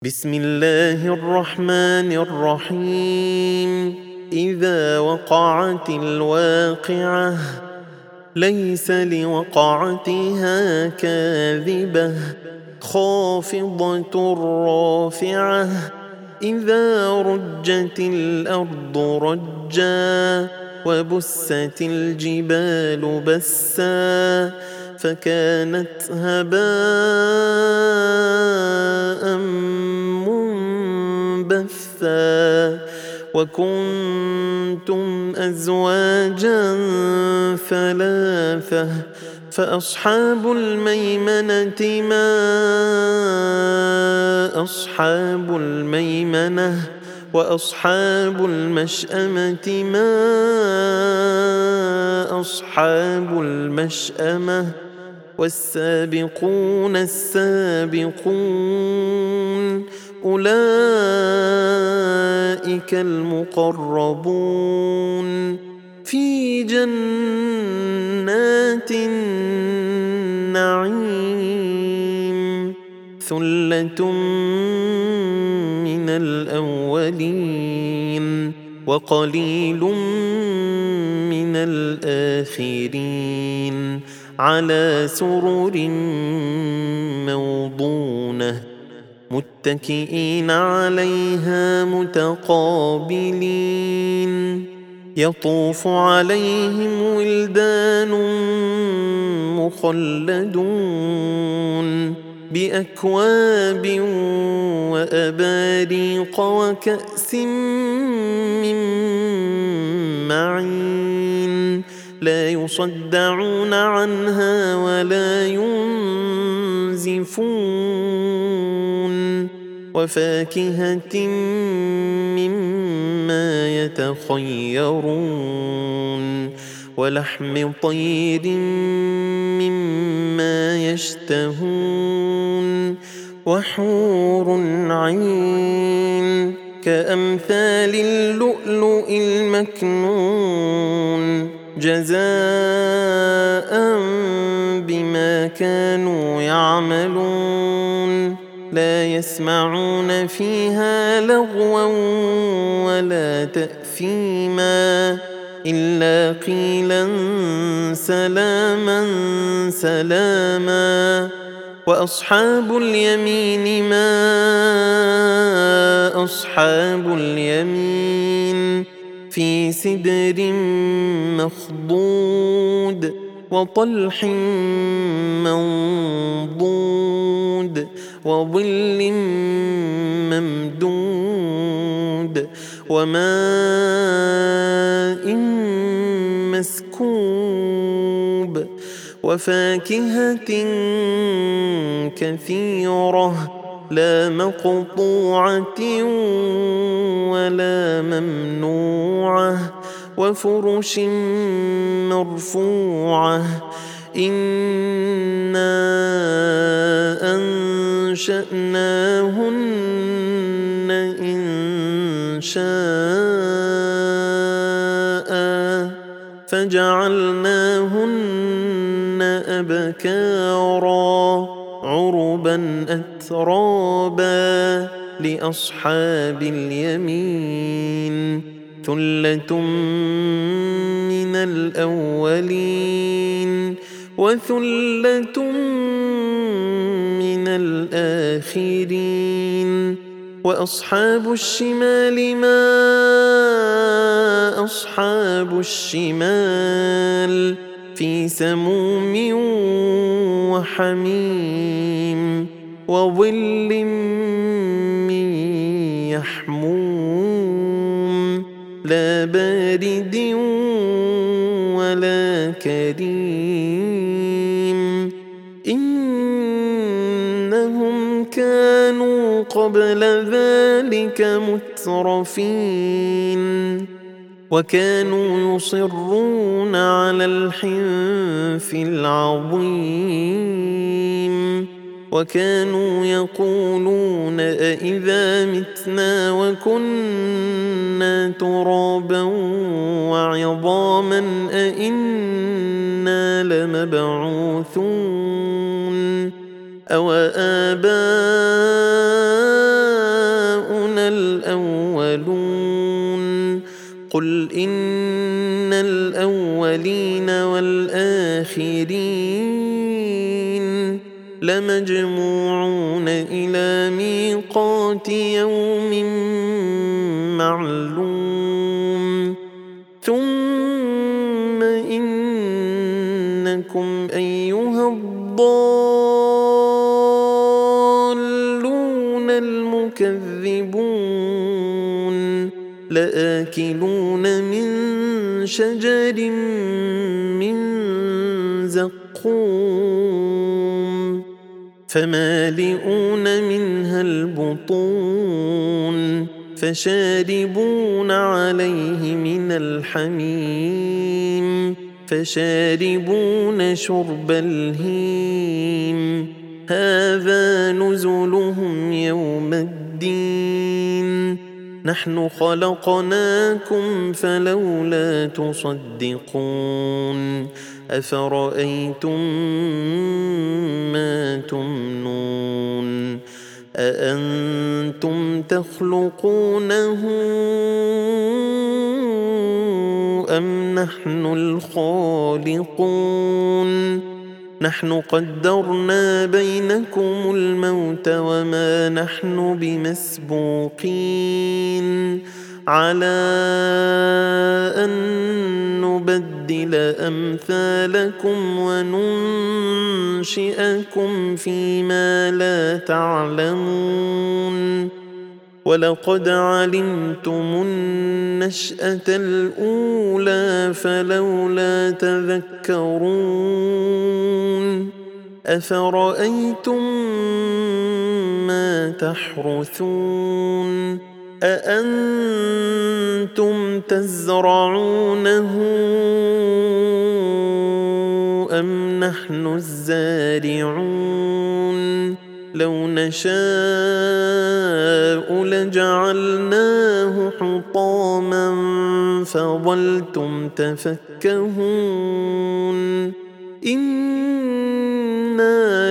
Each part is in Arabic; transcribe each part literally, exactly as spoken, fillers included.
بسم الله الرحمن الرحيم. إذا وقعت الواقعة ليس لوقعتها كاذبة خافضة رافعة إذا رجت الأرض رجا وبست الجبال بسا فكانت هباء منبثا وكنتم أزواجا ثلاثة فأصحاب الميمنة ما أصحاب الميمنة وأصحاب المشأمة ما أصحاب المشأمة والسابقون السابقون أولئك المقربون في جنات النعيم ثلة من الأولين وقليل من الآخرين على سرر موضونة متكئين عليها متقابلين يطوف عليهم ولدان مخلدون بأكواب وأباريق وكأس من معين لا يصدعون عنها ولا ينزفون وفاكهة مما يتخيرون ولحم طير مما يشتهون وحور عين كأمثال اللؤلؤ المكنون جزاء بما كانوا يعملون لا يسمعون فيها لغوا ولا تأثيما إلا قيلا سلاما سلاما وأصحاب اليمين ما أصحاب اليمين في سدر مخضود وطلح منضود وظل ممدود وماء مسكوب وفاكهة كثيرة لا مقطوعة ولا ممنوعة وفرش مرفوعة إنا أنشأناهن إن شاء فجعلناهن أبكارا عربا أترابا لأصحاب اليمين ثلة من الأولين وثلة من الآخرين وأصحاب الشمال ما أصحاب الشمال في سموم وحميم وظل من يحموم لا بارد ولا كريم إنهم كانوا قبل ذلك مترفين وكانوا يصرون على الحنث العظيم وكانوا يقولون أإذا متنا وكنا ترابا وعظاما أإنا لمبعوثون أو آباؤنا قل إن الأولين والآخرين لمجموعون إلى ميقات يوم معلوم ثم إنكم أيها الضالون المكذبون لآكلون من شجر من زقوم فمالئون منها البطون فشاربون عليه من الحميم فشاربون شرب الهيم هذا نزلهم يوم الدين نحن خلقناكم فلولا تصدقون أفرأيتم ما تمنون أأنتم تخلقونه أم نحن الخالقون نحن قدرنا بينكم الموت وما نحن بمسبوقين على أن نبدل أمثالكم وننشئكم فيما لا تعلمون ولقد علمتم النشأة الأولى فلولا تذكرون أفرأيتم ما تحرثون أأنتم تزرعونه أم نحن الزارعون لو نشاء لجعلناه حطاما فظلتم تفكهون إنا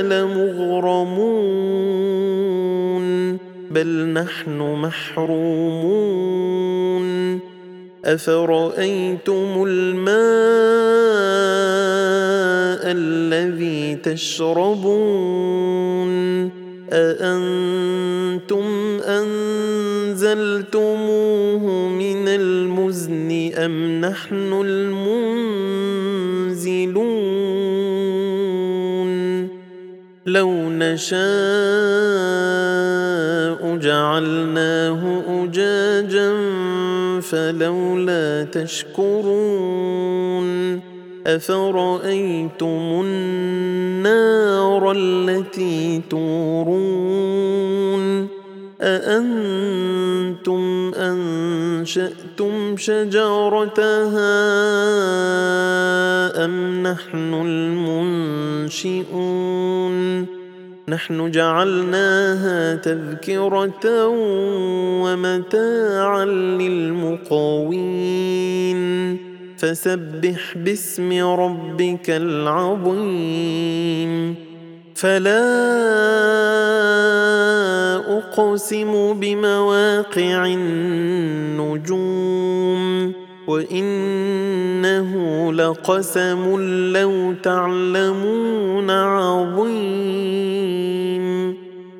لمغرمون بل نحن محرومون أفرأيتم الماء الذي تشربون أأنتم أنزلتموه من المزن أم نحن المنزلون لو نشاء جعلناه أجاجا فلولا تشكرون أفرأيتم النار التي تورون أأنتم أنشأتم شجرتها أم نحن المنشئون نحن جعلناها تذكرة ومتاعا للمقوين فسبح باسم ربك العظيم فلا أقسم بمواقع النجوم وإنه لقسم لو تعلمون عظيم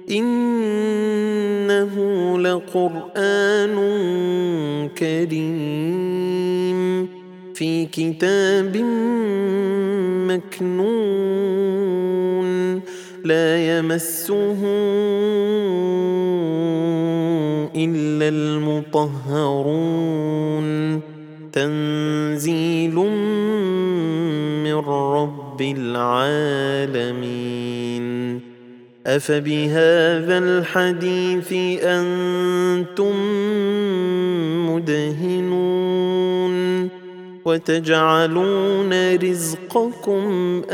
إنه لقرآن كريم في كتاب مكنون لا يمسه إلا المطهرون تنزيل من رب العالمين أفبهذا الحديث أنتم مدهنون وتجعلون رزقكم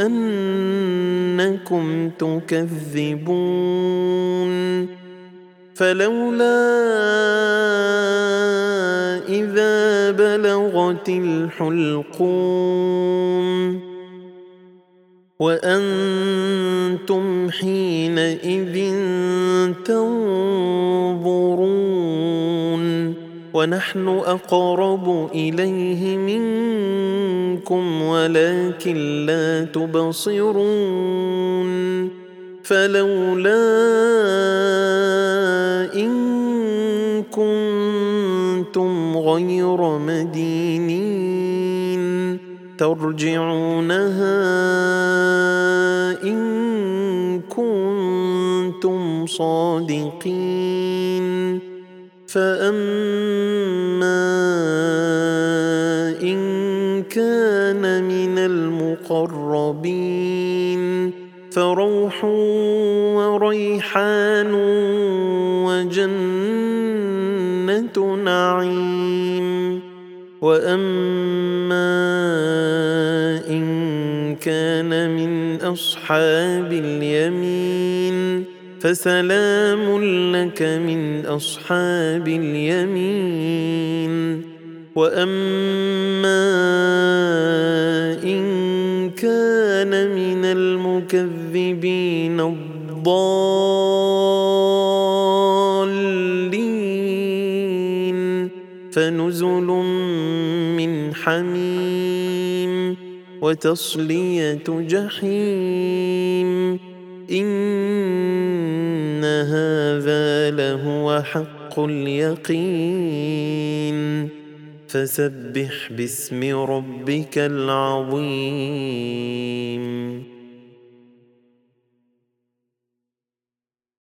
أنكم تكذبون فلولا إذا بلغت الحلقوم وأنتم حينئذ تنظرون ونحن أقرب إليه منكم ولكن لا تبصرون فلولا إن كنتم غير مدينين ترجعونها إن كنتم صادقين فأما إن كان من المقربين فروح وريحان وجنة نعيم وأما إن كان من أصحاب اليمين فسلام لك من أصحاب اليمين وأما إن كان من المكذبين الضالين فنزل من حميم وتصلية جحيم إن هذا لهو حق اليقين فسبح باسم ربك العظيم.